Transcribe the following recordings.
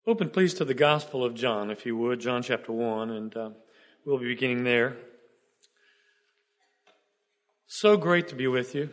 Open, please, to the Gospel of John, if you would, John chapter 1, and we'll be beginning there. So great to be with you.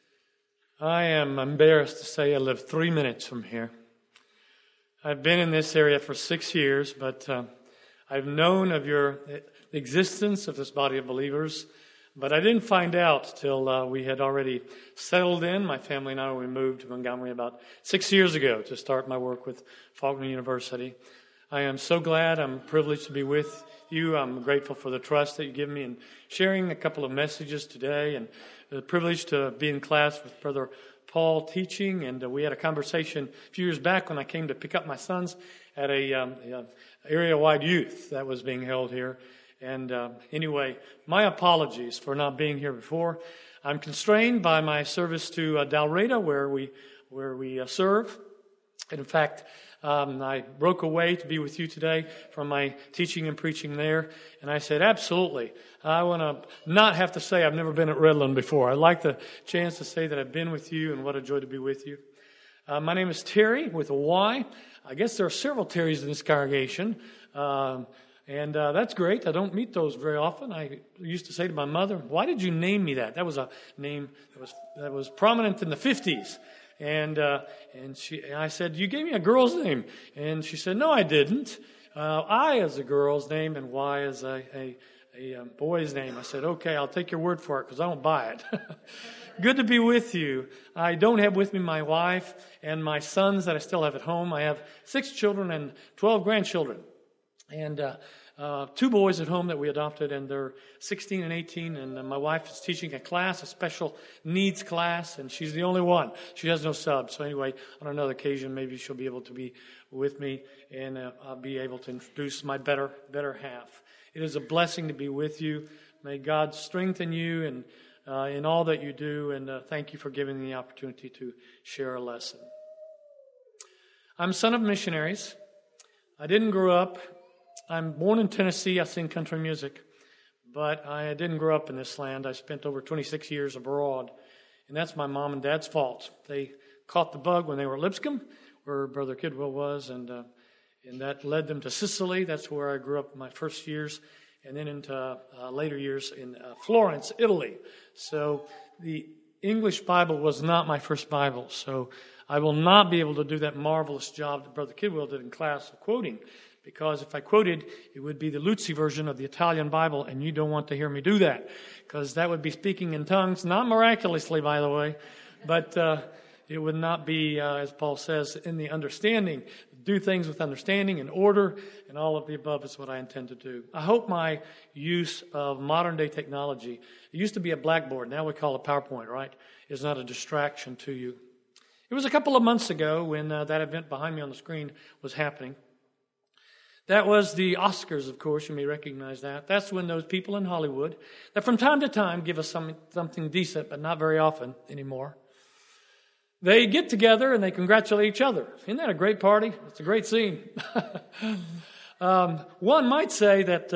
I am embarrassed to say I live 3 minutes from here. I've been in this area for 6 years, but I've known of the existence of this body of believers, but I didn't find out till we had already settled in. My family and I, we moved to Montgomery about 6 years ago to start my work with Faulkner University. I am so glad. I'm privileged to be with you. I'm grateful for the trust that you give me in sharing a couple of messages today, and the privilege to be in class with Brother Paul teaching. And we had a conversation a few years back when I came to pick up my sons at a area-wide youth that was being held here. And anyway, my apologies for not being here before. I'm constrained by my service to Dalreda, where we serve. And in fact, I broke away to be with you today from my teaching and preaching there. And I said, absolutely. I want to not have to say I've never been at Redland before. I'd like the chance to say that I've been with you, and what a joy to be with you. My name is Terry with a Y. I guess there are several Terrys in this congregation. And that's great. I don't meet those very often. I used to say to my mother, why did you name me that? That was a name that was prominent in the 50s. And I said, you gave me a girl's name. And she said, no, I didn't. I is a girl's name and Y is a boy's name. I said, okay, I'll take your word for it because I won't buy it. Good to be with you. I don't have with me my wife and my sons that I still have at home. I have 6 children and 12 grandchildren. And 2 boys at home that we adopted, and they're 16 and 18. And my wife is teaching a class, a special needs class, and she's the only one. She has no sub. So anyway, on another occasion, maybe she'll be able to be with me, and I'll be able to introduce my better half. It is a blessing to be with you. May God strengthen you and in all that you do, and thank you for giving me the opportunity to share a lesson. I'm a son of missionaries. I didn't grow up. I'm born in Tennessee. I sing country music, but I didn't grow up in this land. I spent over 26 years abroad, and that's my mom and dad's fault. They caught the bug when they were at Lipscomb, where Brother Kidwell was, and that led them to Sicily. That's where I grew up my first years, and then into later years in Florence, Italy. So the English Bible was not my first Bible, so I will not be able to do that marvelous job that Brother Kidwell did in class of quoting, because if I quoted, it would be the Luzzi version of the Italian Bible, and you don't want to hear me do that, because that would be speaking in tongues, not miraculously, by the way, but it would not be, as Paul says, in the understanding. Do things with understanding and order, and all of the above is what I intend to do. I hope my use of modern-day technology, it used to be a blackboard, now we call it PowerPoint, right, is not a distraction to you. It was a couple of months ago when that event behind me on the screen was happening. That was the Oscars, of course. You may recognize that. That's when those people in Hollywood that from time to time give us something decent, but not very often anymore, they get together and they congratulate each other. Isn't that a great party? It's a great scene. One might say that,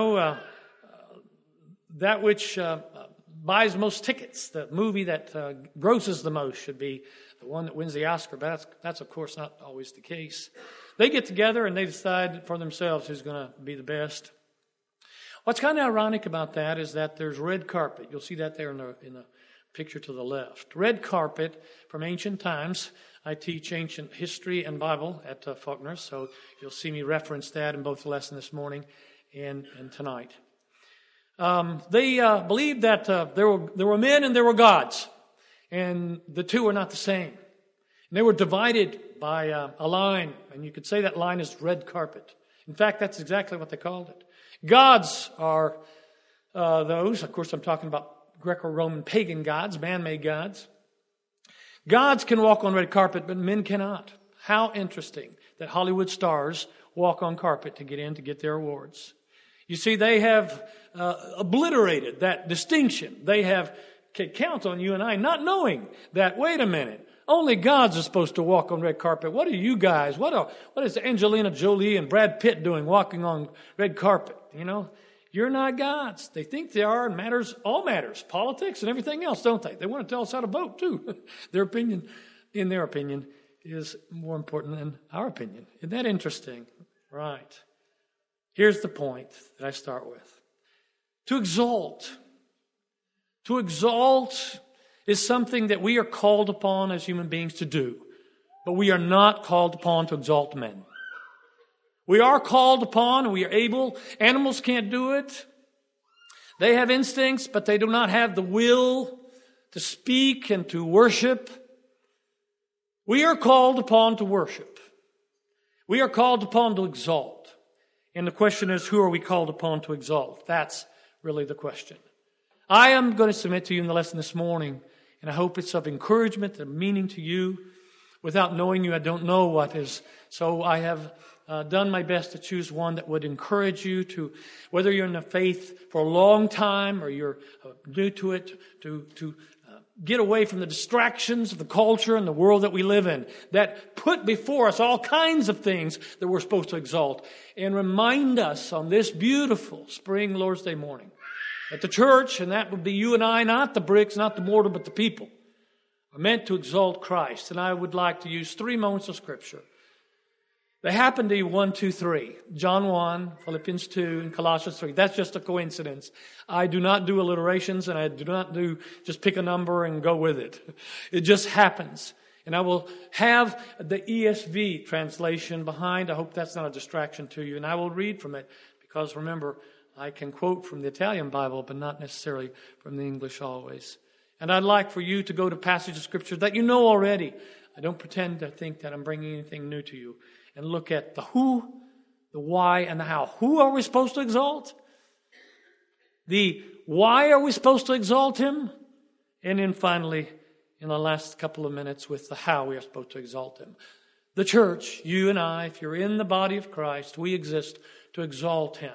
that which buys most tickets, the movie that grosses the most should be the one that wins the Oscar. But that's of course, not always the case. They get together and they decide for themselves who's going to be the best. What's kind of ironic about that is that there's red carpet. You'll see that there in the picture to the left. Red carpet from ancient times. I teach ancient history and Bible at Faulkner, so you'll see me reference that in both the lesson this morning and tonight. They believed that there were men and there were gods, and the two are not the same. And they were divided by a line, and you could say that line is red carpet. In fact, that's exactly what they called it. Gods are those, of course I'm talking about Greco-Roman pagan gods, man-made gods. Gods can walk on red carpet, but men cannot. How interesting that Hollywood stars walk on carpet to get their awards. You see, they have obliterated that distinction. They have count on you and I not knowing that, wait a minute, only gods are supposed to walk on red carpet. What are you guys? What is Angelina Jolie and Brad Pitt doing walking on red carpet? You know, you're not gods. They think they are, and all matters, politics and everything else, don't they? They want to tell us how to vote too. In their opinion, is more important than our opinion. Isn't that interesting? Right. Here's the point that I start with. To exalt. To exalt is something that we are called upon as human beings to do. But we are not called upon to exalt men. We are called upon, and we are able. Animals can't do it. They have instincts, but they do not have the will to speak and to worship. We are called upon to worship. We are called upon to exalt. And the question is, who are we called upon to exalt? That's really the question. I am going to submit to you in the lesson this morning, and I hope it's of encouragement and meaning to you. Without knowing you, I don't know what is. So I have done my best to choose one that would encourage you to, whether you're in the faith for a long time or you're new to it, to get away from the distractions of the culture and the world that we live in, that put before us all kinds of things that we're supposed to exalt, and remind us on this beautiful spring Lord's Day morning that the church, and that would be you and I, not the bricks, not the mortar, but the people, are meant to exalt Christ. And I would like to use 3 moments of Scripture. They happen to be 1, 2, 3. John 1, Philippians 2, and Colossians 3. That's just a coincidence. I do not do alliterations, and I do not do just pick a number and go with it. It just happens. And I will have the ESV translation behind. I hope that's not a distraction to you. And I will read from it because, remember, I can quote from the Italian Bible, but not necessarily from the English always. And I'd like for you to go to passages of Scripture that you know already. I don't pretend to think that I'm bringing anything new to you. And look at the who, the why, and the how. Who are we supposed to exalt? The why are we supposed to exalt Him? And then finally, in the last couple of minutes, with the how we are supposed to exalt Him. The church, you and I, if you're in the body of Christ, we exist to exalt Him.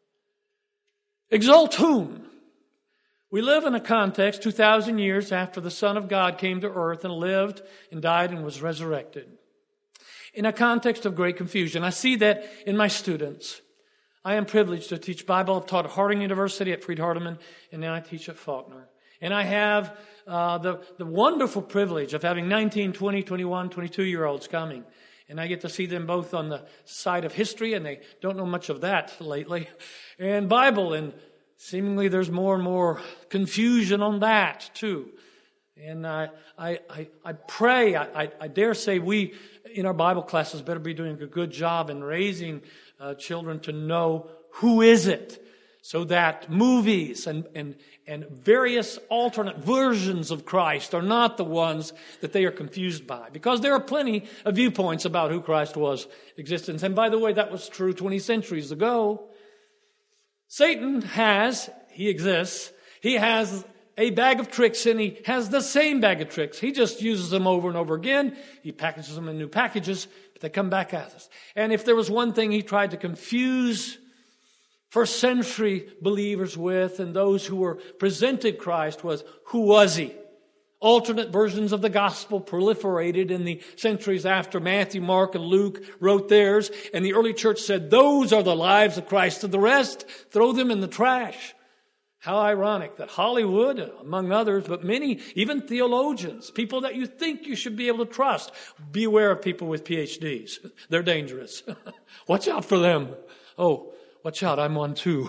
Exalt whom? We live in a context 2,000 years after the Son of God came to earth and lived and died and was resurrected. In a context of great confusion. I see that in my students. I am privileged to teach Bible. I've taught at Harding University at Freed-Hardeman, and then I teach at Faulkner. And I have the wonderful privilege of having 19, 20, 21, 22-year-olds coming. And I get to see them both on the side of history, and they don't know much of that lately, and Bible, and seemingly there's more and more confusion on that too. And I pray, I dare say we in our Bible classes better be doing a good job in raising children to know who is it, so that movies and various alternate versions of Christ are not the ones that they are confused by. Because there are plenty of viewpoints about who Christ was existence. And by the way, that was true 20 centuries ago. Satan he exists. He has a bag of tricks, and he has the same bag of tricks. He just uses them over and over again. He packages them in new packages, but they come back at us. And if there was one thing he tried to confuse first century believers with, and those who were presented Christ, was who was he? Alternate versions of the gospel proliferated in the centuries after Matthew, Mark, and Luke wrote theirs. And the early church said, those are the lives of Christ, and the rest, throw them in the trash. How ironic that Hollywood, among others, but many, even theologians, people that you think you should be able to trust, beware of people with PhDs. They're dangerous. Watch out for them. Oh, watch out, I'm one too.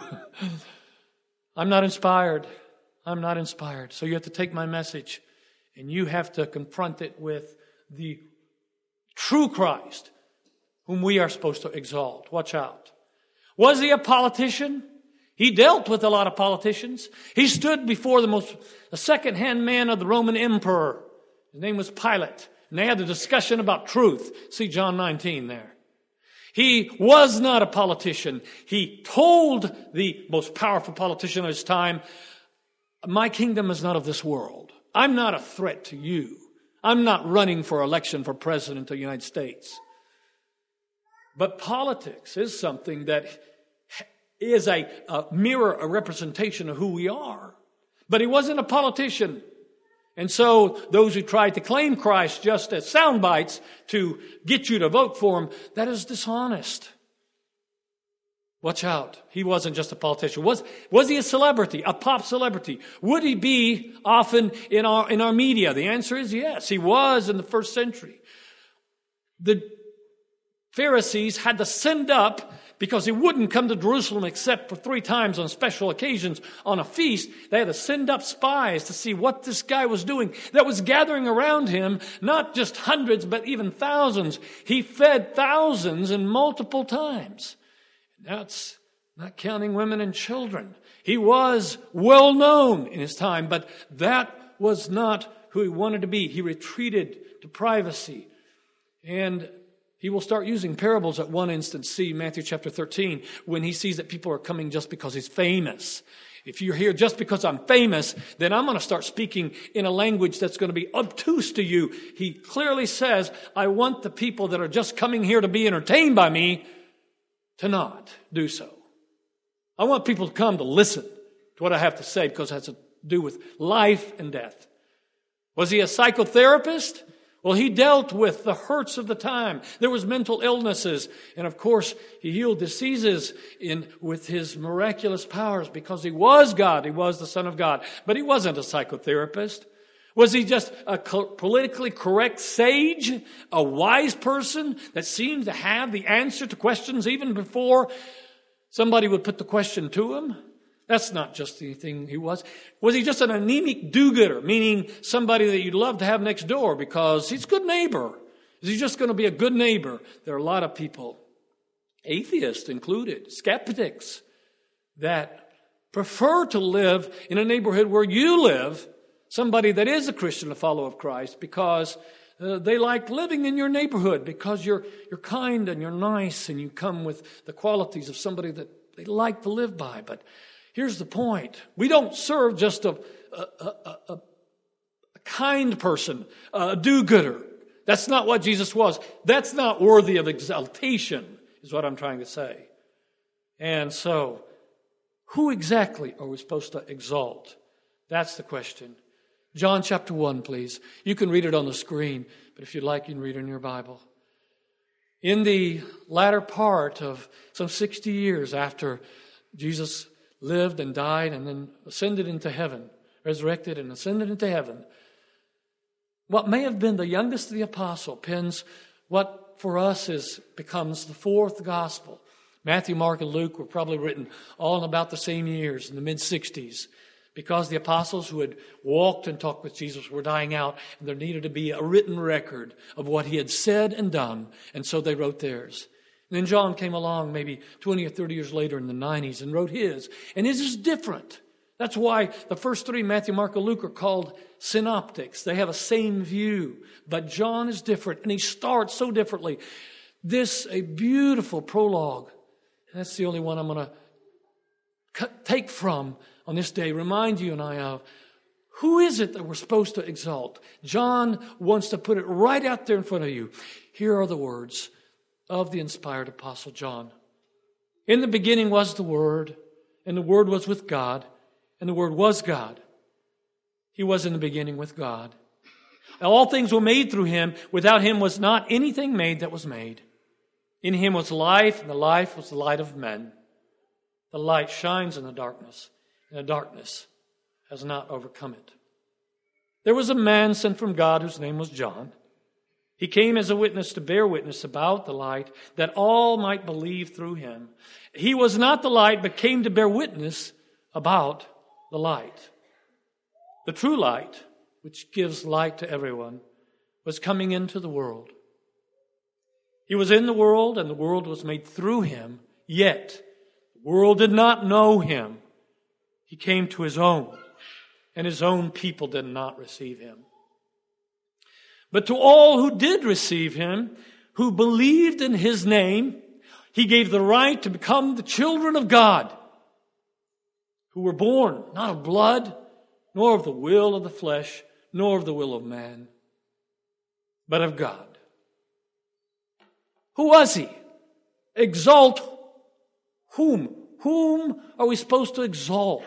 I'm not inspired. I'm not inspired. So you have to take my message and you have to confront it with the true Christ, whom we are supposed to exalt. Watch out. Was he a politician? He dealt with a lot of politicians. He stood before the second-hand man of the Roman emperor. His name was Pilate. And they had a discussion about truth. See John 19 there. He was not a politician. He told the most powerful politician of his time, my kingdom is not of this world. I'm not a threat to you. I'm not running for election for president of the United States. But politics is something that is a mirror, a representation of who we are. But he wasn't a politician. And so those who tried to claim Christ just as sound bites to get you to vote for him, that is dishonest. Watch out. He wasn't just a politician. Was he a celebrity, a pop celebrity? Would he be often in our media? The answer is yes. He was in the first century. the Pharisees had to send up, because he wouldn't come to Jerusalem except for 3 times on special occasions on a feast. They had to send up spies to see what this guy was doing that was gathering around him, not just hundreds, but even thousands. He fed thousands in multiple times. That's not counting women and children. He was well known in his time, but that was not who he wanted to be. He retreated to privacy. And he will start using parables at one instance. See Matthew chapter 13, when he sees that people are coming just because he's famous. If you're here just because I'm famous, then I'm going to start speaking in a language that's going to be obtuse to you. He clearly says, I want the people that are just coming here to be entertained by me to not do so. I want people to come to listen to what I have to say, because it has to do with life and death. Was he a psychotherapist? Well, he dealt with the hurts of the time. There was mental illnesses. And of course, he healed diseases with his miraculous powers, because he was God. He was the Son of God. But he wasn't a psychotherapist. Was he just a politically correct sage? A wise person that seemed to have the answer to questions even before somebody would put the question to him? That's not just anything he was. Was he just an anemic do-gooder, meaning somebody that you'd love to have next door because he's a good neighbor? Is he just going to be a good neighbor? There are a lot of people, atheists included, skeptics, that prefer to live in a neighborhood where you live, somebody that is a Christian, a follower of Christ, because they like living in your neighborhood, because you're kind and you're nice and you come with the qualities of somebody that they like to live by. But here's the point. We don't serve just a kind person, a do-gooder. That's not what Jesus was. That's not worthy of exaltation, is what I'm trying to say. And so, who exactly are we supposed to exalt? That's the question. John chapter 1, please. You can read it on the screen, but if you'd like, you can read it in your Bible. In the latter part of some 60 years after Jesus lived and died and then ascended into heaven, resurrected and ascended into heaven, what may have been the youngest of the apostle pens what for us becomes the 4th gospel. Matthew, Mark, and Luke were probably written all in about the same years, in the mid-60s, because the apostles who had walked and talked with Jesus were dying out, and there needed to be a written record of what he had said and done, and so they wrote theirs. And then John came along maybe 20 or 30 years later in the 90s and wrote his. And his is different. That's why the first 3, Matthew, Mark, and Luke, are called synoptics. They have a same view. But John is different, and he starts so differently. This, a beautiful prologue. And that's the only one I'm going to take from on this day, remind you and I of. Who is it that we're supposed to exalt? John wants to put it right out there in front of you. Here are the words of the inspired Apostle John. In the beginning was the Word, and the Word was with God, and the Word was God. He was in the beginning with God. Now, all things were made through Him. Without Him was not anything made that was made. In Him was life, and the life was the light of men. The light shines in the darkness, and the darkness has not overcome it. There was a man sent from God whose name was John. He came as a witness to bear witness about the light, that all might believe through him. He was not the light, but came to bear witness about the light. The true light, which gives light to everyone, was coming into the world. He was in the world, and the world was made through him, yet the world did not know him. He came to his own, and his own people did not receive him. But to all who did receive him, who believed in his name, he gave the right to become the children of God, who were born not of blood, nor of the will of the flesh, nor of the will of man, but of God. Who was he? Exalt whom? Whom are we supposed to exalt?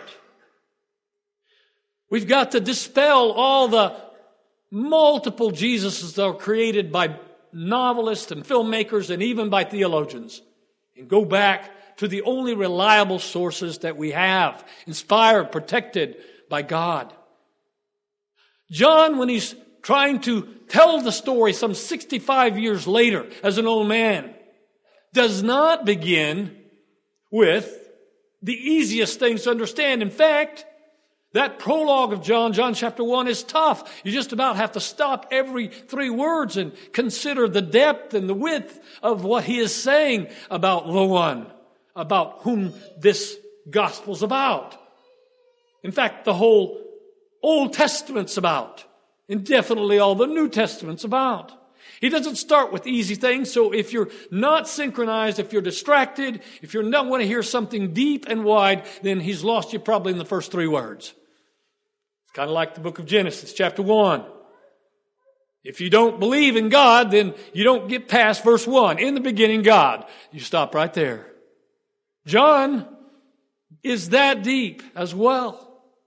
We've got to dispel all the multiple Jesuses that are created by novelists and filmmakers and even by theologians, and go back to the only reliable sources that we have, inspired, protected by God. John, when he's trying to tell the story some 65 years later as an old man, does not begin with the easiest things to understand. In fact, that prologue of John chapter 1 is tough. You just about have to stop every 3 words and consider the depth and the width of what he is saying about the one, about whom this gospel's about. In fact, the whole Old Testament's about, and definitely all the New Testament's about. He doesn't start with easy things, so if you're not synchronized, if you're distracted, if you don't want to hear something deep and wide, then he's lost you probably in the first 3 words. It's kind of like the book of Genesis, chapter 1. If you don't believe in God, then you don't get past verse 1. In the beginning, God. You stop right there. John is that deep as well.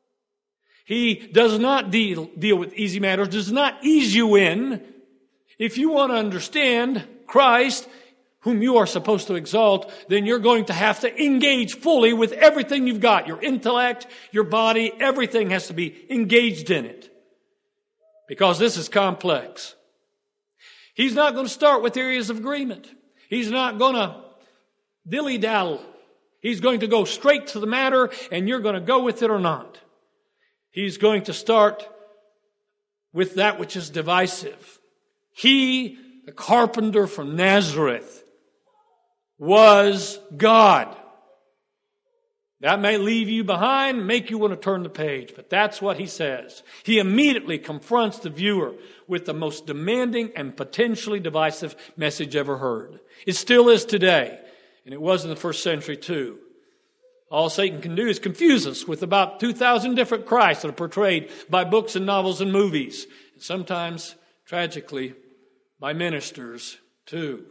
He does not deal with easy matters, does not ease you in. If you want to understand Christ, whom you are supposed to exalt, then you're going to have to engage fully with everything you've got. Your intellect, your body, everything has to be engaged in it. Because this is complex. He's not going to start with areas of agreement. He's not going to dilly-dally. He's going to go straight to the matter, and you're going to go with it or not. He's going to start with that which is divisive. He, the carpenter from Nazareth, was God. That may leave you behind, make you want to turn the page, but that's what he says. He immediately confronts the viewer with the most demanding and potentially divisive message ever heard. It still is today, and it was in the first century too. All Satan can do is confuse us with about 2,000 different Christs that are portrayed by books and novels and movies, and sometimes, tragically, by ministers too.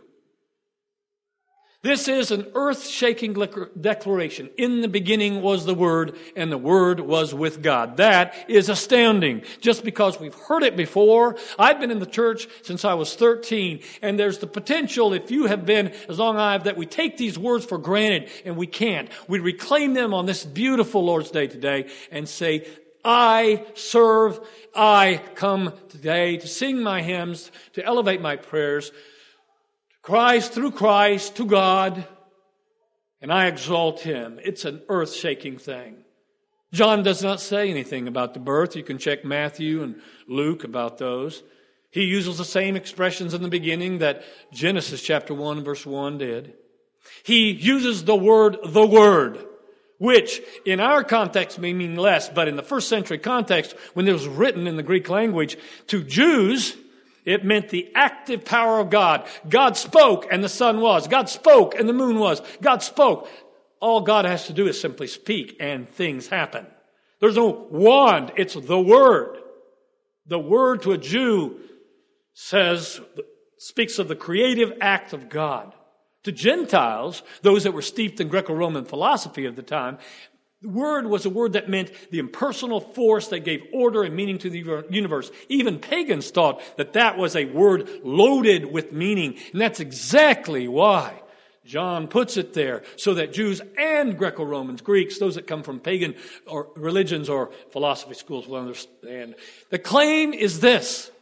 This is an earth-shaking declaration. In the beginning was the Word, and the Word was with God. That is astounding. Just because we've heard it before. I've been in the church since I was 13, and there's the potential, if you have been as long as I have, that we take these words for granted, and we can't. We reclaim them on this beautiful Lord's Day today and say, I serve, I come today to sing my hymns, to elevate my prayers, Christ, through Christ, to God, and I exalt Him. It's an earth-shaking thing. John does not say anything about the birth. You can check Matthew and Luke about those. He uses the same expressions in the beginning that Genesis chapter 1 verse 1 did. He uses the word, which in our context may mean less, but in the first century context, when it was written in the Greek language to Jews, it meant the active power of God. God spoke and the sun was. God spoke and the moon was. God spoke. All God has to do is simply speak and things happen. There's no wand. It's the Word. The Word to a Jew speaks of the creative act of God. To Gentiles, those that were steeped in Greco-Roman philosophy of the time, the Word was a word that meant the impersonal force that gave order and meaning to the universe. Even pagans thought that that was a word loaded with meaning. And that's exactly why John puts it there, so that Jews and Greco-Romans, Greeks, those that come from pagan or religions or philosophy schools will understand. The claim is this,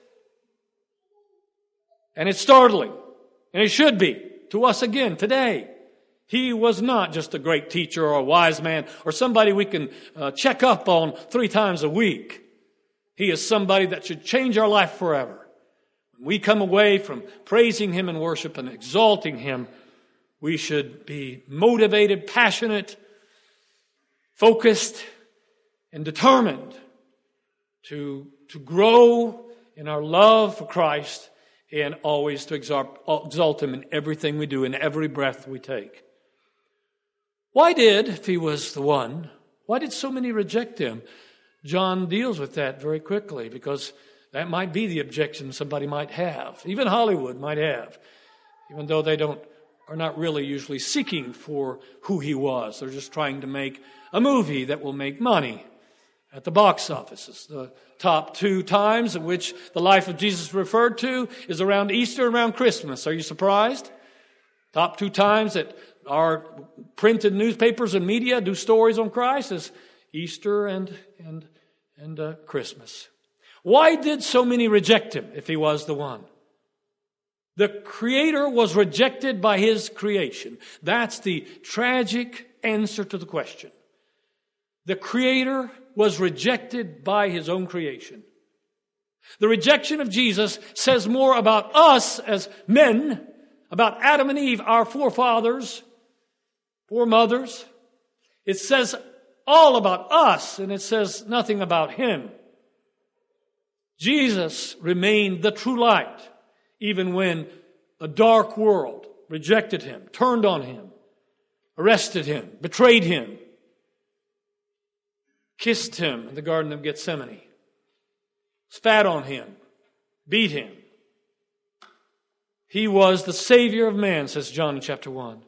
and it's startling, and it should be to us again today. He was not just a great teacher or a wise man or somebody we can check up on 3 times a week. He is somebody that should change our life forever. When we come away from praising Him in worship and exalting Him, we should be motivated, passionate, focused, and determined to grow in our love for Christ and always to exalt Him in everything we do, in every breath we take. Why did, if He was the one, why did so many reject Him? John deals with that very quickly, because that might be the objection somebody might have. Even Hollywood might have, even though they are not really usually seeking for who He was. They're just trying to make a movie that will make money at the box office. It's the top 2 times in which the life of Jesus referred to is around Easter and around Christmas. Are you surprised? Top 2 times that our printed newspapers and media do stories on Christ is Easter and Christmas. Why did so many reject him if he was the one? The Creator was rejected by his creation. That's the tragic answer to the question. The Creator was rejected by his own creation. The rejection of Jesus says more about us as men, about Adam and Eve, our forefathers, foremothers. It says all about us, and it says nothing about him. Jesus remained the true light, even when a dark world rejected him, turned on him, arrested him, betrayed him, kissed him in the Garden of Gethsemane, spat on him, beat him. He was the Savior of man, says John in chapter 1.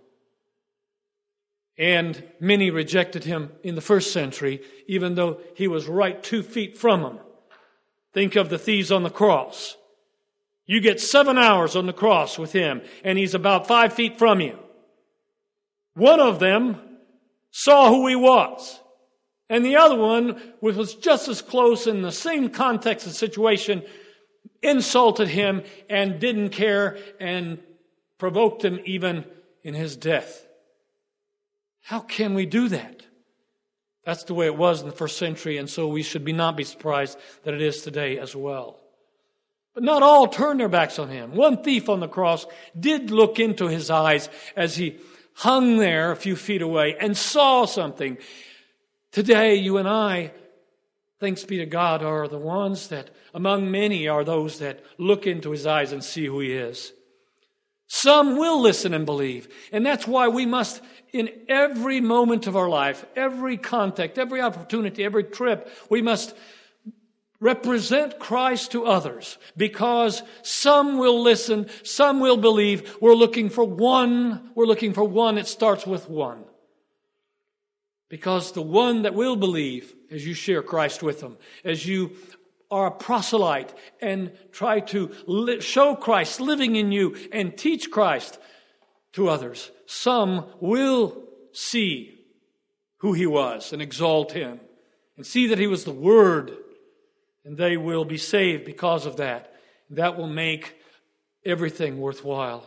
And many rejected him in the first century, even though he was right 2 feet from them. Think of the thieves on the cross. You get 7 hours on the cross with him, and he's about 5 feet from you. One of them saw who he was, and the other one, which was just as close in the same context and situation, insulted him and didn't care and provoked him even in his death. How can we do that? That's the way it was in the first century, and so we should not be surprised that it is today as well. But not all turned their backs on him. One thief on the cross did look into his eyes as he hung there a few feet away and saw something. Today, you and I, thanks be to God, are the ones that, among many, are those that look into his eyes and see who he is. Some will listen and believe. And that's why we must, in every moment of our life, every contact, every opportunity, every trip, we must represent Christ to others. Because some will listen, some will believe. We're looking for one. It starts with one. Because the one that will believe, as you share Christ with them, as you are a proselyte and try to show Christ living in you and teach Christ to others, some will see who he was and exalt him and see that he was the Word, and they will be saved because of that. That will make everything worthwhile.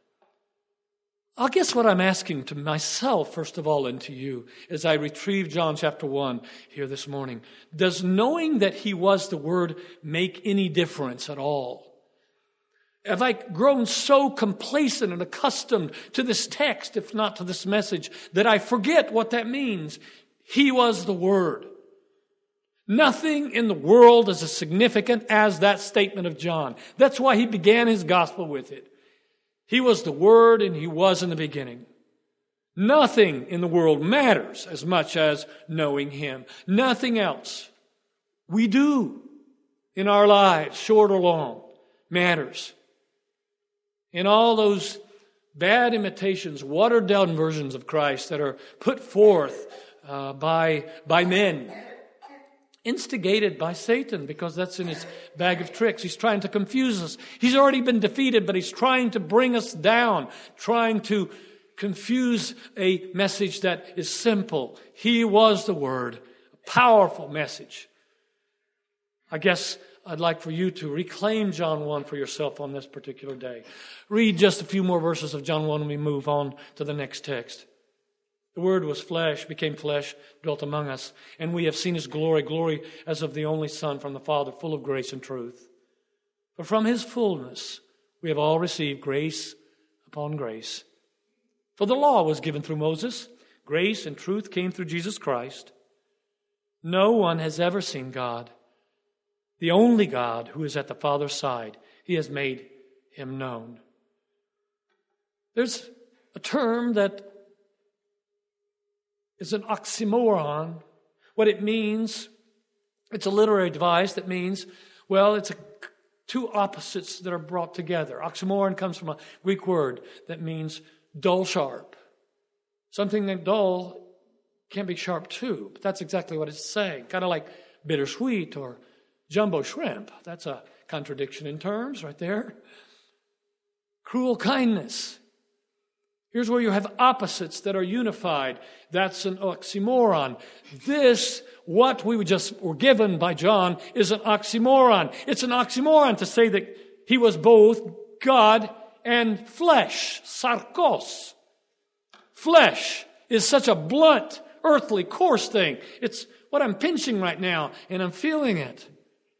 I guess what I'm asking to myself, first of all, and to you, as I retrieve John chapter 1 here this morning, does knowing that he was the Word make any difference at all? Have I grown so complacent and accustomed to this text, if not to this message, that I forget what that means? He was the Word. Nothing in the world is as significant as that statement of John. That's why he began his gospel with it. He was the Word, and he was in the beginning. Nothing in the world matters as much as knowing him. Nothing else we do in our lives, short or long, matters. In all those bad imitations, watered-down versions of Christ that are put forth by men, instigated by Satan, because that's in his bag of tricks. He's trying to confuse us. He's already been defeated, but he's trying to bring us down, trying to confuse a message that is simple. He was the Word. A powerful message. I guess I'd like for you to reclaim John 1 for yourself on this particular day. Read just a few more verses of John 1 and we move on to the next text. The Word was flesh, became flesh, dwelt among us, and we have seen his glory, glory as of the only Son from the Father, full of grace and truth. For from his fullness we have all received grace upon grace. For the law was given through Moses, grace and truth came through Jesus Christ. No one has ever seen God, the only God who is at the Father's side. He has made him known. There's a term that is an oxymoron. What it means, it's a literary device that means, well, it's two opposites that are brought together. Oxymoron comes from a Greek word that means dull sharp. Something that dull can be sharp too, but that's exactly what it's saying. Kind of like bittersweet or jumbo shrimp. That's a contradiction in terms right there. Cruel kindness. Here's where you have opposites that are unified. That's an oxymoron. This, what we were given by John, is an oxymoron. It's an oxymoron to say that he was both God and flesh. Sarkos. Flesh is such a blunt, earthly, coarse thing. It's what I'm pinching right now, and I'm feeling it.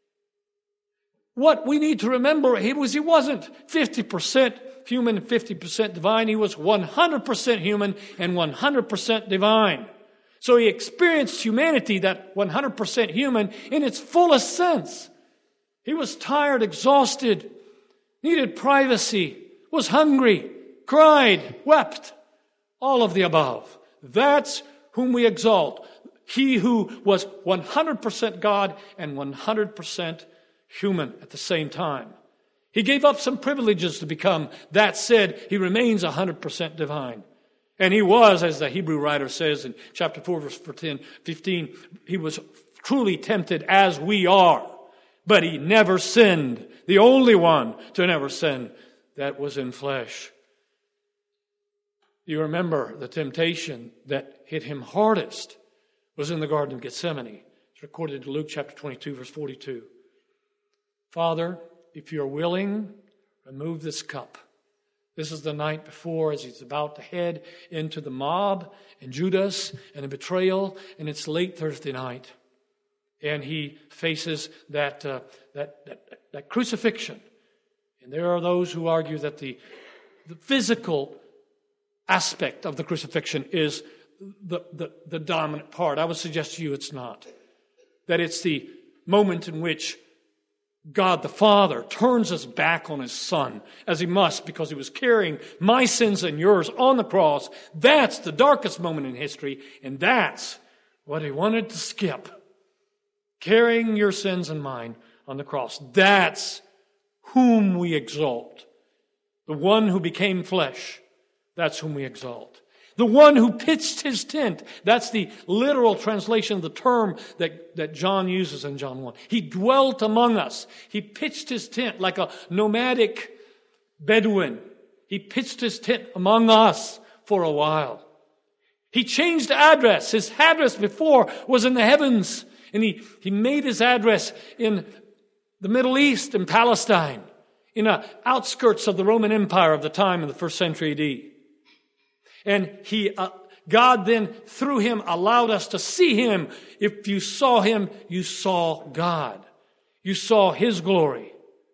What we need to remember, he wasn't 50% human and 50% divine. He was 100% human and 100% divine. So he experienced humanity, that 100% human, in its fullest sense. He was tired, exhausted, needed privacy, was hungry, cried, wept. All of the above. That's whom we exalt. He who was 100% God and 100% human at the same time. He gave up some privileges to become. That said, he remains 100% divine. And he was, as the Hebrew writer says in chapter 4, verse 15, he was truly tempted as we are. But he never sinned. The only one to never sin that was in flesh. You remember the temptation that hit him hardest was in the Garden of Gethsemane. It's recorded in Luke chapter 22, verse 42. Father, if you're willing, remove this cup. This is the night before, as he's about to head into the mob and Judas and a betrayal, and it's late Thursday night. And he faces that crucifixion. And there are those who argue that the physical aspect of the crucifixion is the dominant part. I would suggest to you it's not. That it's the moment in which God the Father turns his back on his Son, as he must, because he was carrying my sins and yours on the cross. That's the darkest moment in history, and that's what he wanted to skip. Carrying your sins and mine on the cross. That's whom we exalt. The one who became flesh. That's whom we exalt. The one who pitched his tent. That's the literal translation of the term that John uses in John 1. He dwelt among us. He pitched his tent like a nomadic Bedouin. He pitched his tent among us for a while. He changed address. His address before was in the heavens. And he made his address in the Middle East and Palestine, in the outskirts of the Roman Empire of the time in the 1st century A.D. And God then, through him, allowed us to see him. If you saw him, you saw God. You saw his glory.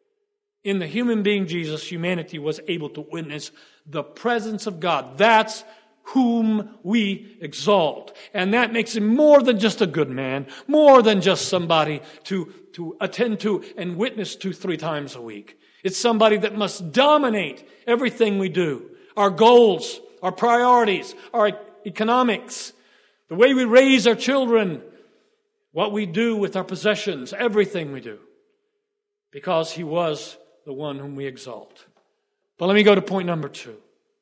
In the human being Jesus, humanity was able to witness the presence of God. That's whom we exalt. And that makes him more than just a good man, more than just somebody to attend to and witness to 3 times a week. It's somebody that must dominate everything we do. Our goals, our priorities, our economics, the way we raise our children, what we do with our possessions, everything we do. Because he was the one whom we exalt. But let me go to point number 2.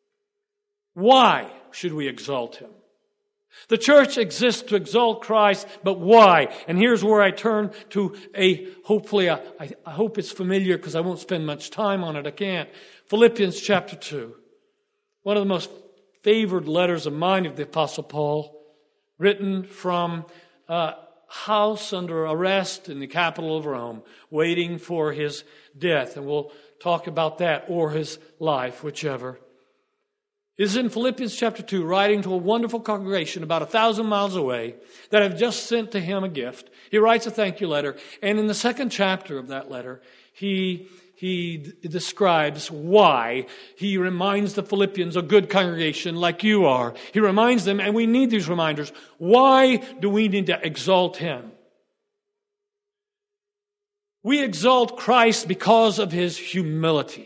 Why should we exalt him? The church exists to exalt Christ, but why? And here's where I turn to hopefully, I hope it's familiar because I won't spend much time on it. I can't. Philippians chapter 2. One of the most favored letters of mine of the Apostle Paul, written from a house under arrest in the capital of Rome, waiting for his death. And we'll talk about that, or his life, whichever. Is in Philippians chapter 2, writing to a wonderful congregation about 1,000 miles away that have just sent to him a gift. He writes a thank you letter, and in the 2nd chapter of that letter, he describes why. He reminds the Philippians, a good congregation like you are. He reminds them, and we need these reminders, why do we need to exalt him? We exalt Christ because of his humility.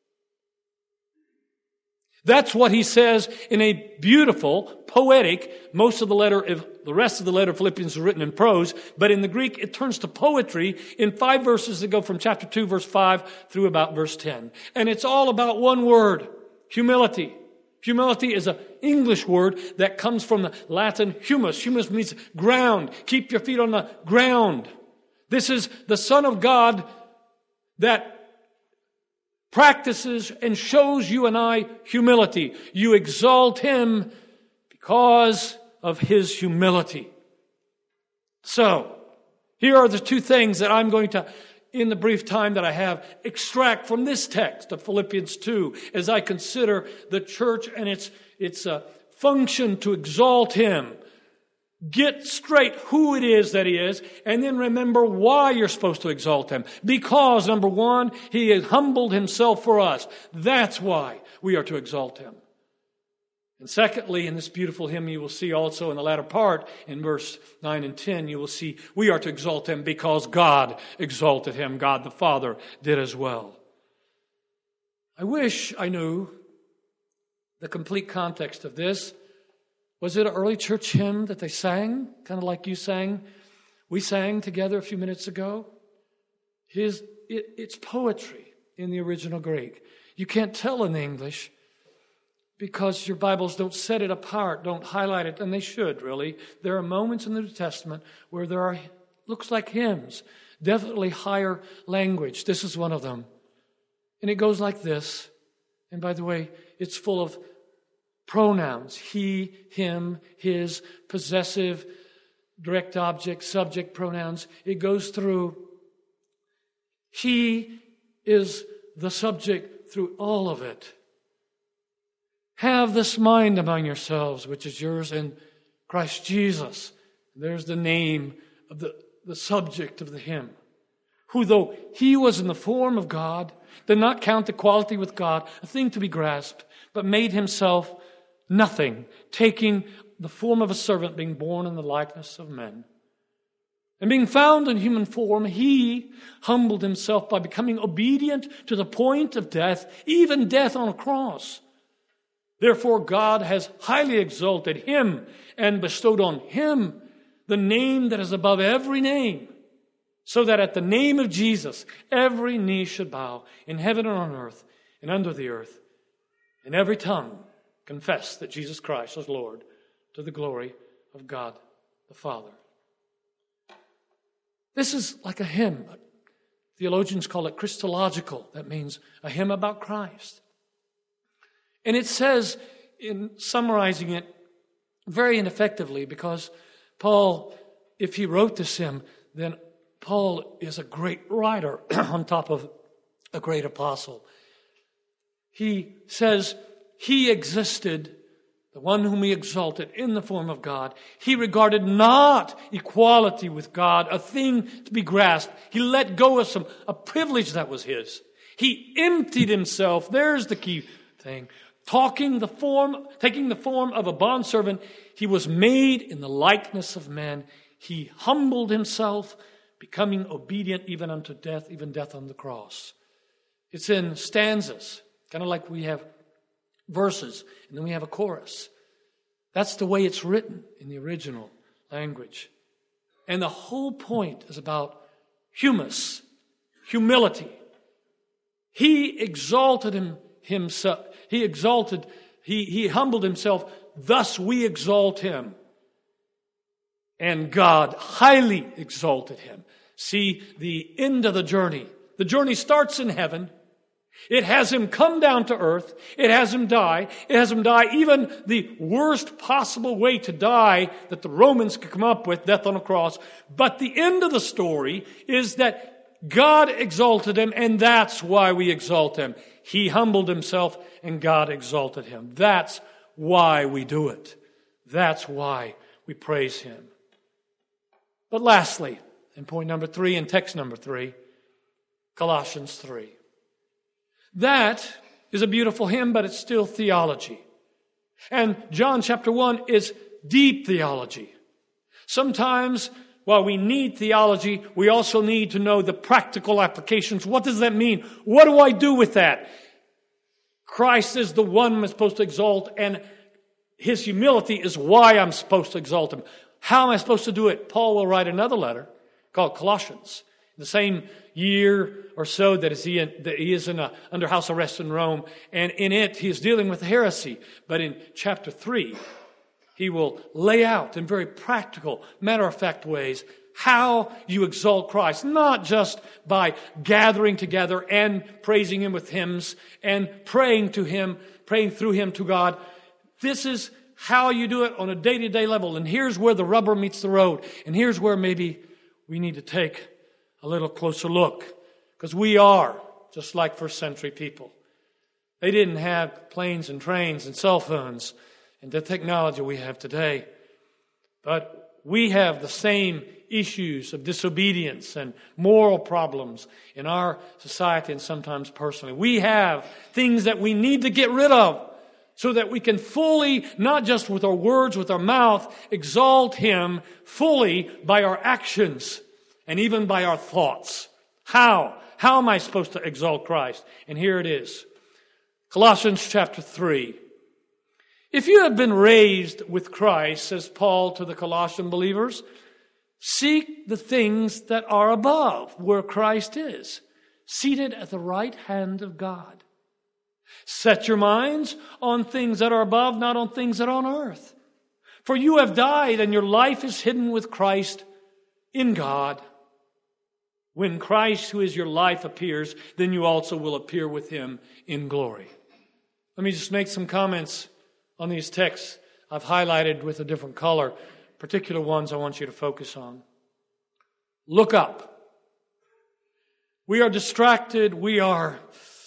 That's what he says in a beautiful, poetic, the rest of the letter of Philippians is written in prose, but in the Greek it turns to poetry in 5 verses that go from chapter 2, verse 5 through about verse 10. And it's all about one word, humility. Humility is an English word that comes from the Latin humus. Humus means ground. Keep your feet on the ground. This is the Son of God that practices and shows you and I humility. You exalt Him because of His humility. So, here are the two things that I'm going to, in the brief time that I have, extract from this text of Philippians 2 as I consider the church and its function to exalt Him. Get straight who it is that He is, and then remember why you're supposed to exalt Him. Because, number one, He has humbled Himself for us. That's why we are to exalt Him. And secondly, in this beautiful hymn, you will see also in the latter part, in verse 9 and 10, you will see we are to exalt Him because God exalted Him. God the Father did as well. I wish I knew the complete context of this. Was it an early church hymn that they sang? Kind of like you sang. We sang together a few minutes ago. It's poetry in the original Greek. You can't tell in the English because your Bibles don't set it apart, don't highlight it, and they should, really. There are moments in the New Testament where there are, looks like hymns, definitely higher language. This is one of them. And it goes like this. And by the way, it's full of pronouns, he, him, his, possessive, direct object, subject pronouns. It goes through. He is the subject through all of it. Have this mind among yourselves, which is yours in Christ Jesus. There's the name of the subject of the hymn. Who, though He was in the form of God, did not count equality with God a thing to be grasped, but made Himself nothing, taking the form of a servant, being born in the likeness of men. And being found in human form, He humbled Himself by becoming obedient to the point of death, even death on a cross. Therefore, God has highly exalted Him and bestowed on Him the name that is above every name, so that at the name of Jesus, every knee should bow in heaven and on earth and under the earth, and every tongue confess that Jesus Christ is Lord, to the glory of God the Father. This is like a hymn. Theologians call it Christological. That means a hymn about Christ. And it says, in summarizing it very ineffectively, because Paul, if he wrote this hymn, then Paul is a great writer on top of a great apostle. He says, He existed, the one whom He exalted in the form of God. He regarded not equality with God a thing to be grasped. He let go of a privilege that was His. He emptied Himself. There's the key thing. Taking the form of a bondservant, He was made in the likeness of men. He humbled Himself, becoming obedient even unto death, even death on the cross. It's in stanzas, kind of like we have verses, and then we have a chorus. That's the way it's written in the original language. And the whole point is about humility. He exalted Himself. He humbled Himself. Thus we exalt Him. And God highly exalted Him. See the end of the journey. The journey starts in heaven. It has Him come down to earth. It has Him die. It has Him die even the worst possible way to die that the Romans could come up with, death on a cross. But the end of the story is that God exalted Him, and that's why we exalt Him. He humbled Himself, and God exalted Him. That's why we do it. That's why we praise Him. But lastly, in point number 3, in text number 3, Colossians 3. That is a beautiful hymn, but it's still theology. And John chapter 1 is deep theology. Sometimes, while we need theology, we also need to know the practical applications. What does that mean? What do I do with that? Christ is the one I'm supposed to exalt, and His humility is why I'm supposed to exalt Him. How am I supposed to do it? Paul will write another letter called Colossians. The same year or so that he is under house arrest in Rome. And in it, he is dealing with heresy. But in chapter 3, he will lay out in very practical, matter-of-fact ways how you exalt Christ. Not just by gathering together and praising Him with hymns and praying to Him, praying through Him to God. This is how you do it on a day-to-day level. And here's where the rubber meets the road. And here's where maybe we need to take a little closer look. Because we are just like first century people. They didn't have planes and trains and cell phones and the technology we have today. But we have the same issues of disobedience and moral problems in our society and sometimes personally. We have things that we need to get rid of so that we can fully, not just with our words, with our mouth, exalt Him fully by our actions and even by our thoughts. How? How am I supposed to exalt Christ? And here it is. Colossians chapter 3. If you have been raised with Christ, says Paul to the Colossian believers, seek the things that are above, where Christ is, seated at the right hand of God. Set your minds on things that are above, not on things that are on earth. For you have died, and your life is hidden with Christ in God. When Christ, who is your life, appears, then you also will appear with Him in glory. Let me just make some comments on these texts I've highlighted with a different color. Particular ones I want you to focus on. Look up. We are distracted. We are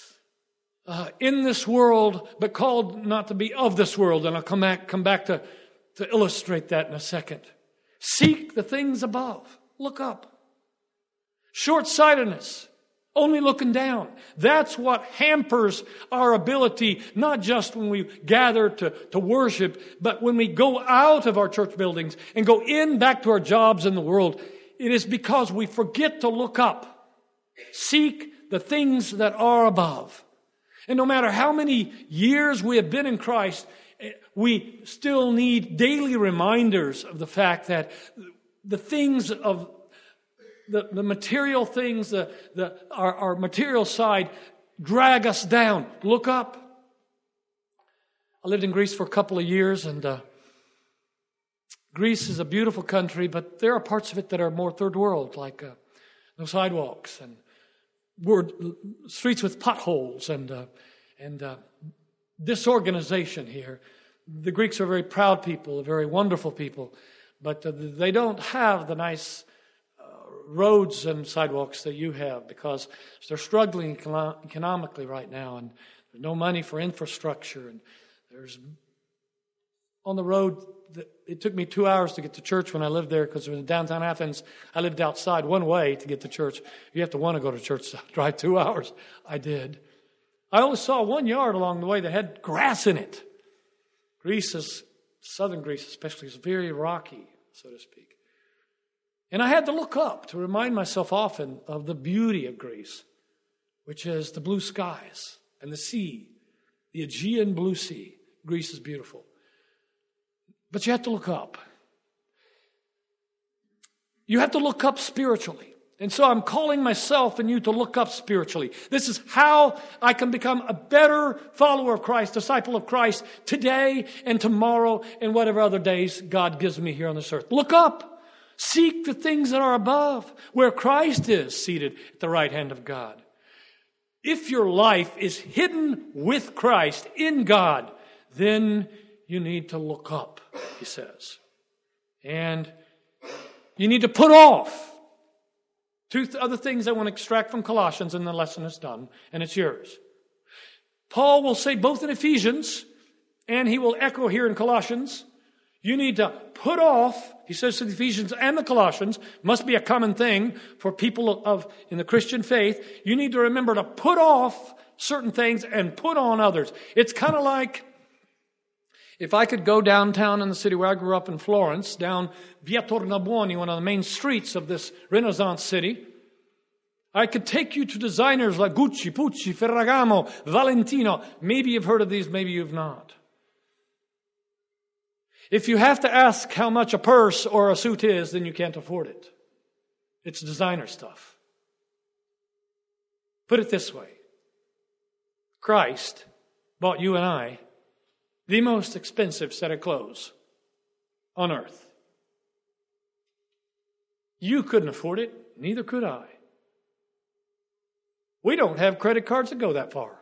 in this world, but called not to be of this world. And I'll come back to illustrate that in a second. Seek the things above. Look up. Short-sightedness. Only looking down. That's what hampers our ability, not just when we gather to worship, but when we go out of our church buildings and go back to our jobs in the world. It is because we forget to look up. Seek the things that are above. And no matter how many years we have been in Christ, we still need daily reminders of the fact that the things of the material things, our material side drag us down. Look up. I lived in Greece for a couple of years, and Greece is a beautiful country, but there are parts of it that are more third world, like no sidewalks and streets with potholes and disorganization here. The Greeks are very proud people, very wonderful people, but they don't have the nice roads and sidewalks that you have because they're struggling economically right now, and there's no money for infrastructure. And there's on the road, it took me 2 hours to get to church when I lived there because in downtown Athens, I lived outside one way to get to church. You have to want to go to church to drive 2 hours. I did. I only saw 1 yard along the way that had grass in it. Southern Greece especially, is very rocky, so to speak. And I had to look up to remind myself often of the beauty of Greece, which is the blue skies and the sea, the Aegean blue sea. Greece is beautiful. But you have to look up. You have to look up spiritually. And so I'm calling myself and you to look up spiritually. This is how I can become a better follower of Christ, disciple of Christ today and tomorrow and whatever other days God gives me here on this earth. Look up. Seek the things that are above, where Christ is seated at the right hand of God. If your life is hidden with Christ in God, then you need to look up, he says. And you need to put off. Two other things I want to extract from Colossians, and the lesson is done, and it's yours. Paul will say both in Ephesians, and he will echo here in Colossians, you need to put off, he says to the Ephesians and the Colossians, must be a common thing for people in the Christian faith. You need to remember to put off certain things and put on others. It's kind of like if I could go downtown in the city where I grew up in Florence, down Via Tornabuoni, one of the main streets of this Renaissance city. I could take you to designers like Gucci, Pucci, Ferragamo, Valentino. Maybe you've heard of these, maybe you've not. If you have to ask how much a purse or a suit is, then you can't afford it. It's designer stuff. Put it this way. Christ bought you and I the most expensive set of clothes on earth. You couldn't afford it, neither could I. We don't have credit cards that go that far.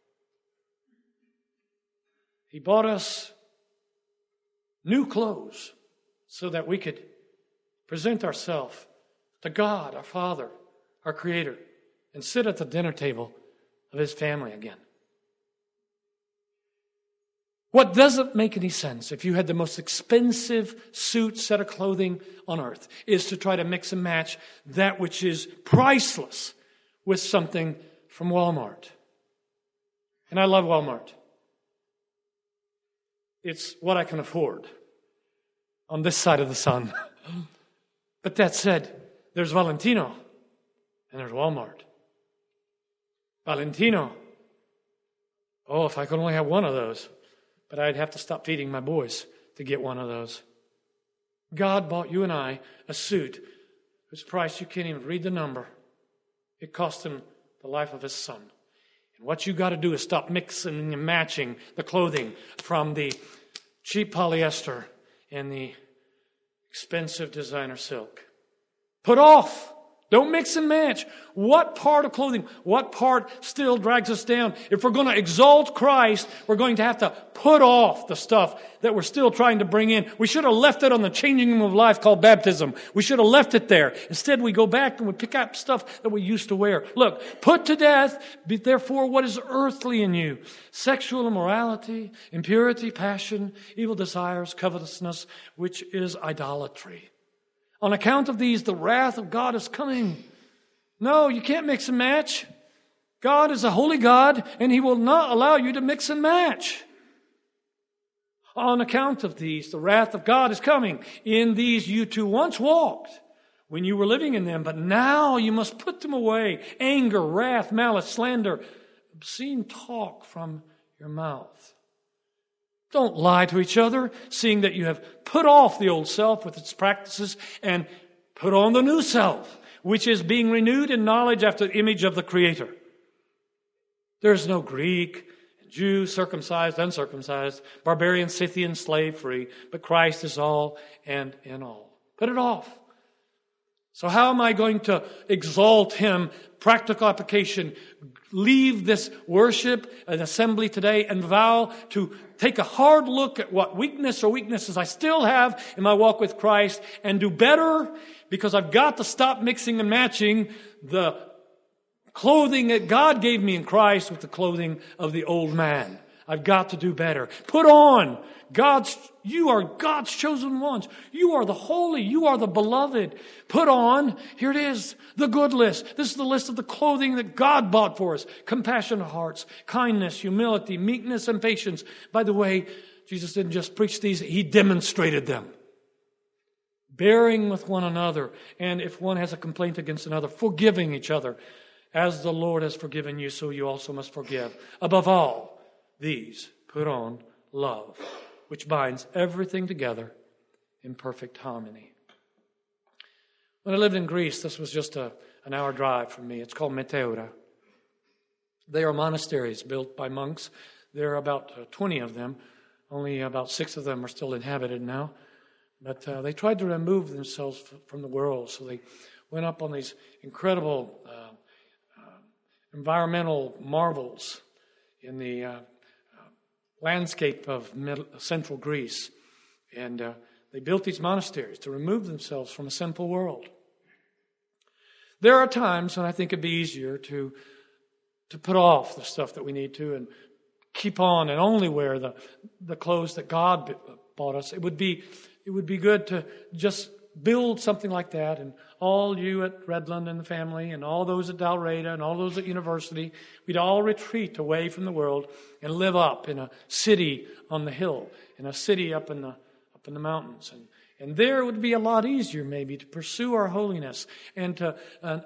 He bought us new clothes so that we could present ourselves to God, our Father, our Creator, and sit at the dinner table of His family again. What doesn't make any sense, if you had the most expensive suit, set of clothing on earth, is to try to mix and match that which is priceless with something from Walmart. And I love Walmart. It's what I can afford on this side of the sun. But that said, there's Valentino and there's Walmart. Valentino. Oh, if I could only have one of those. But I'd have to stop feeding my boys to get one of those. God bought you and I a suit whose price you can't even read the number. It cost Him the life of His son. And what you got to do is stop mixing and matching the clothing from the cheap polyester and the expensive designer silk. Put off. Don't mix and match. What part of clothing, what part still drags us down? If we're going to exalt Christ, we're going to have to put off the stuff that we're still trying to bring in. We should have left it on the changing room of life called baptism. We should have left it there. Instead, we go back and we pick up stuff that we used to wear. Look, put to death, therefore, what is earthly in you? Sexual immorality, impurity, passion, evil desires, covetousness, which is idolatry. On account of these, the wrath of God is coming. No, you can't mix and match. God is a holy God, and He will not allow you to mix and match. On account of these, the wrath of God is coming. In these you too once walked when you were living in them, but now you must put them away. Anger, wrath, malice, slander, obscene talk from your mouth. Don't lie to each other, seeing that you have put off the old self with its practices and put on the new self, which is being renewed in knowledge after the image of the Creator. There's no Greek, Jew, circumcised, uncircumcised, barbarian, Scythian, slave free, but Christ is all and in all. Put it off. So how am I going to exalt Him? Practical application. Leave this worship and assembly today and vow to take a hard look at what weakness or weaknesses I still have in my walk with Christ and do better, because I've got to stop mixing and matching the clothing that God gave me in Christ with the clothing of the old man. I've got to do better. Put on you are God's chosen ones. You are the holy. You are the beloved. Put on, here it is, the good list. This is the list of the clothing that God bought for us. Compassionate hearts, kindness, humility, meekness, and patience. By the way, Jesus didn't just preach these, He demonstrated them. Bearing with one another, and if one has a complaint against another, forgiving each other. As the Lord has forgiven you, so you also must forgive. Above all these, put on love, which binds everything together in perfect harmony. When I lived in Greece, this was just an hour drive from me. It's called Meteora. They are monasteries built by monks. There are about 20 of them. Only about 6 of them are still inhabited now. But they tried to remove themselves from the world. So they went up on these incredible environmental marvels in the landscape of central Greece. And they built these monasteries to remove themselves from a sinful world. There are times when I think it'd be easier to put off the stuff that we need to and keep on and only wear the clothes that God bought us. It would be good to just build something like that, and all you at Redland and the family and all those at Dalreda and all those at university, we'd all retreat away from the world and live up in a city on the hill, in a city up in the mountains. And there it would be a lot easier maybe to pursue our holiness and to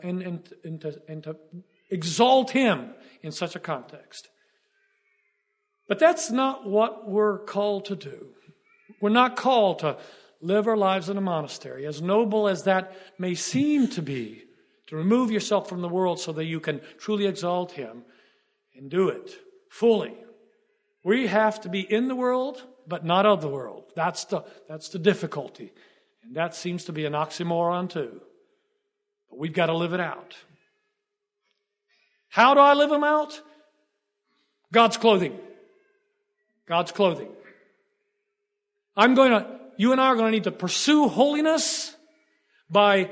exalt Him in such a context. But that's not what we're called to do. We're not called to live our lives in a monastery, as noble as that may seem to be, to remove yourself from the world so that you can truly exalt Him and do it fully. We have to be in the world, but not of the world. That's the difficulty. And that seems to be an oxymoron too. But we've got to live it out. How do I live them out? God's clothing. God's clothing. You and I are going to need to pursue holiness by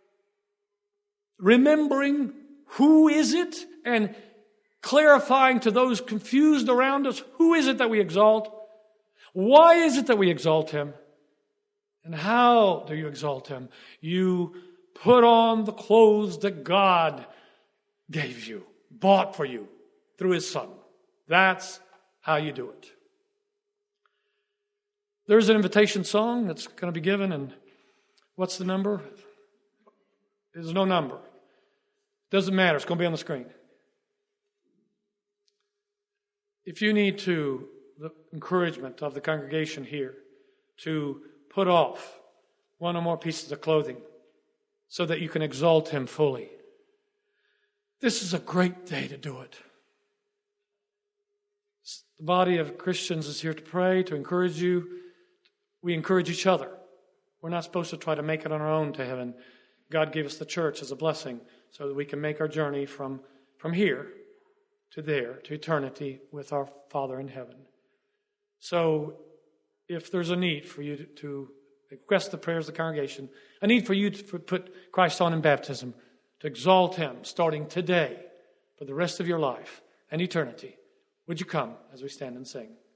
remembering who is it and clarifying to those confused around us, who is it that we exalt? Why is it that we exalt Him? And how do you exalt Him? You put on the clothes that God gave you, bought for you through His Son. That's how you do it. There's an invitation song that's going to be given, and what's the number? There's no number. Doesn't matter. It's going to be on the screen. If you need the encouragement of the congregation here to put off one or more pieces of clothing so that you can exalt Him fully, this is a great day to do it. The body of Christians is here to pray, to encourage you. We encourage each other. We're not supposed to try to make it on our own to heaven. God gave us the church as a blessing so that we can make our journey from here to there, to eternity with our Father in heaven. So if there's a need for you to request the prayers of the congregation, a need for you to put Christ on in baptism, to exalt Him starting today for the rest of your life and eternity, would you come as we stand and sing?